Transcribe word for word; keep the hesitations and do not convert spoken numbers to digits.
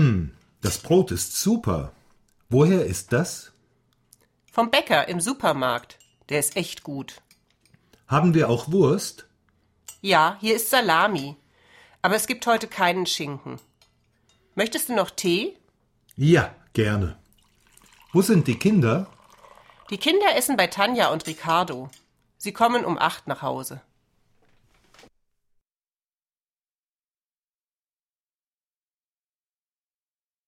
Das Brot ist super. Woher ist das? Vom Bäcker im Supermarkt. Der ist echt gut. Haben wir auch Wurst? Ja, hier ist Salami. Aber es gibt heute keinen Schinken. Möchtest du noch Tee? Ja, gerne. Wo sind die Kinder? Die Kinder essen bei Tanja und Ricardo. Sie kommen um acht nach Hause.